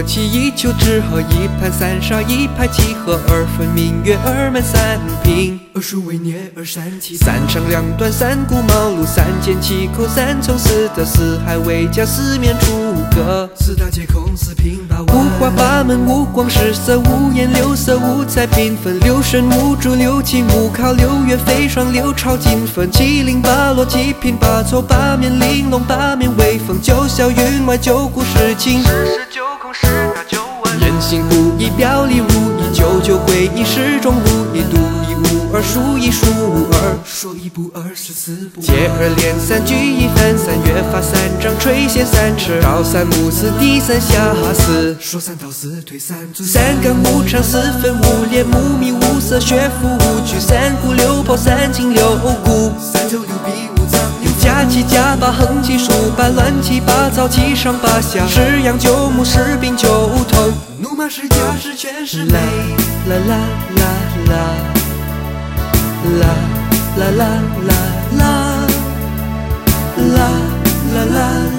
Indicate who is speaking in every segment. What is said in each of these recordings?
Speaker 1: 何其一丘之貉，一盘三沙，一拍几何，二分明月，二满三平。
Speaker 2: 二数为孽，二山七
Speaker 1: 三长两短，三顾茅庐，三缄其口，三从四德，四海为家，四面楚歌。
Speaker 2: 四大皆空，四平八稳。
Speaker 1: 五花八门，五光十色，五颜六色，五彩缤纷。六神无主，六亲无靠，六月飞霜，六朝金粉。七零八落，七拼八凑，八面玲珑，八面威风。九霄云外，九古十今。
Speaker 2: 十室九空，十大九稳。
Speaker 1: 人心不一，表里如一，九九归一，始终如一，独一无二，数一数二。
Speaker 2: 说一不二，十四不
Speaker 1: 接二连三，举一反三，约法三章，垂涎三尺，朝三暮四，地三下四。
Speaker 2: 说三道四，推三尊。
Speaker 1: 三纲五常，四分五裂，五迷五色，学富五趣，三顾六剖，三经六骨。
Speaker 2: 三九六笔，五脏六腑。
Speaker 1: 夹七夹八，横七竖八，乱七八糟，七上八下，十羊九目，十病九头。
Speaker 2: 怒马十驾，十全十美。
Speaker 1: 啦啦啦啦啦啦啦啦啦啦啦啦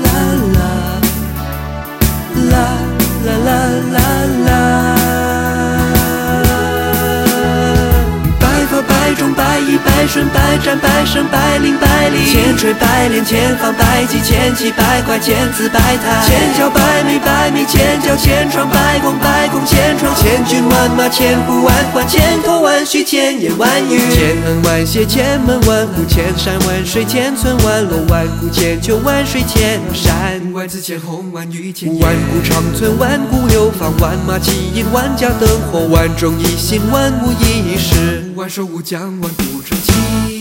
Speaker 1: 啦啦啦啦。百发百中，百依百顺，百战百胜，百灵百里，千锤百炼，千方百计，千奇百怪，千姿百态，千娇百媚，百媚千娇，千疮百孔，百孔千疮，千军万马，千呼万唤，千头万绪，千言万语，千恩万谢，千门万户，千山万水，千村万楼，万谷千秋，万水千山，
Speaker 2: 万紫千红，万玉千叶。
Speaker 1: 万古长存，万古流芳，万马齐喑，万家灯火，万众一心，万无一失。
Speaker 2: 万寿无疆，万古传奇。